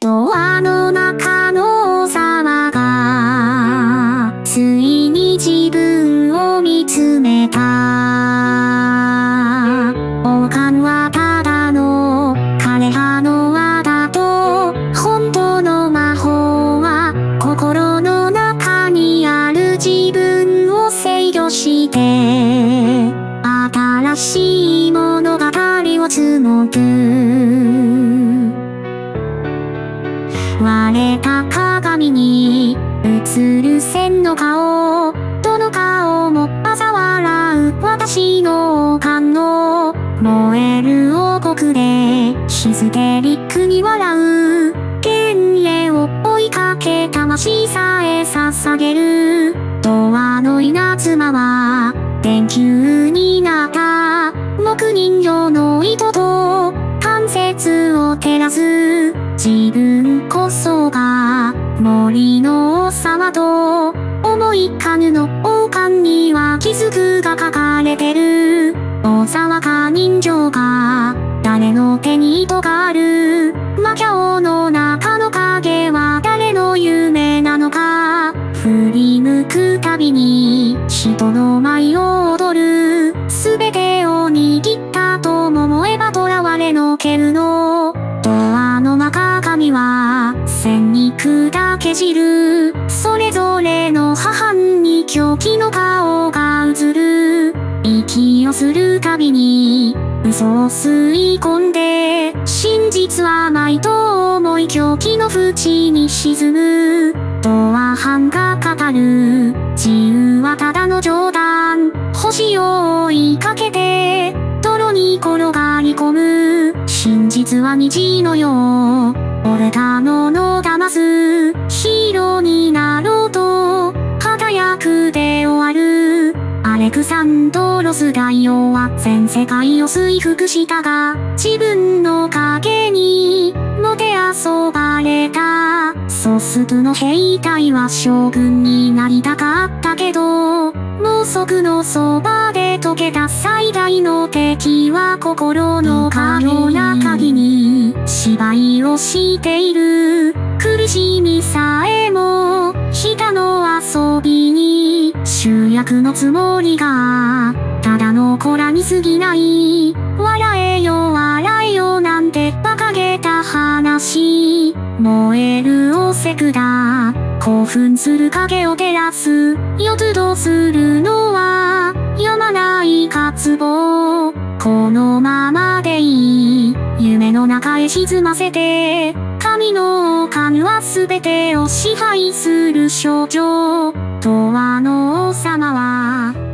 ドアの中の王様がついに自分を見つめた。王冠はただの枯葉の輪だと、本当の魔法は心の中にある自分を制御して新しい物語を紡ぐ。割れた鏡に映る線の顔、どの顔も嘲笑う私の王冠の燃える王国でヒステリックに笑う。幻影を追いかけ魂さえ捧げる。ドアの稲妻は電球になった。木人形の糸と関節を照らす。自分こそが森の王様と思いかぬの王冠には傷が書かれてる。大沢か人情か誰の手に糸がある。魔境の中の影は誰の夢なのか。振り向くたびに人の舞を踊る。すべてを握ったと思えば囚われのけるの。ドアの中髪は線に砕け散る。それぞれの母に狂気の顔が映る。息をするたびに嘘を吸い込んで、真実は甘いと思い狂気の淵に沈む。ドア班が語る自由はただの冗談。星を追いかけて泥に転がり込む。真実は虹のよう折れたものを騙す。ヒーローになろうと輝くで終わる。アレクサンドロス大王は全世界を征服したが、自分の影にもてあそばれた。ソスプの兵隊は将軍になりたかったけど、ろうそくのそばで溶けた最大の敵は心のような鍵に芝居をしている。苦しみさえも人の遊びに集約のつもりがただの子らに過ぎない。笑えよ笑えよなんて馬鹿げた話。燃えるおせくだ興奮する影を照らす。夜とするのはやまない渇望。このままでいい夢の中へ沈ませて、神の王冠は全てを支配する象徴。ドアの王様は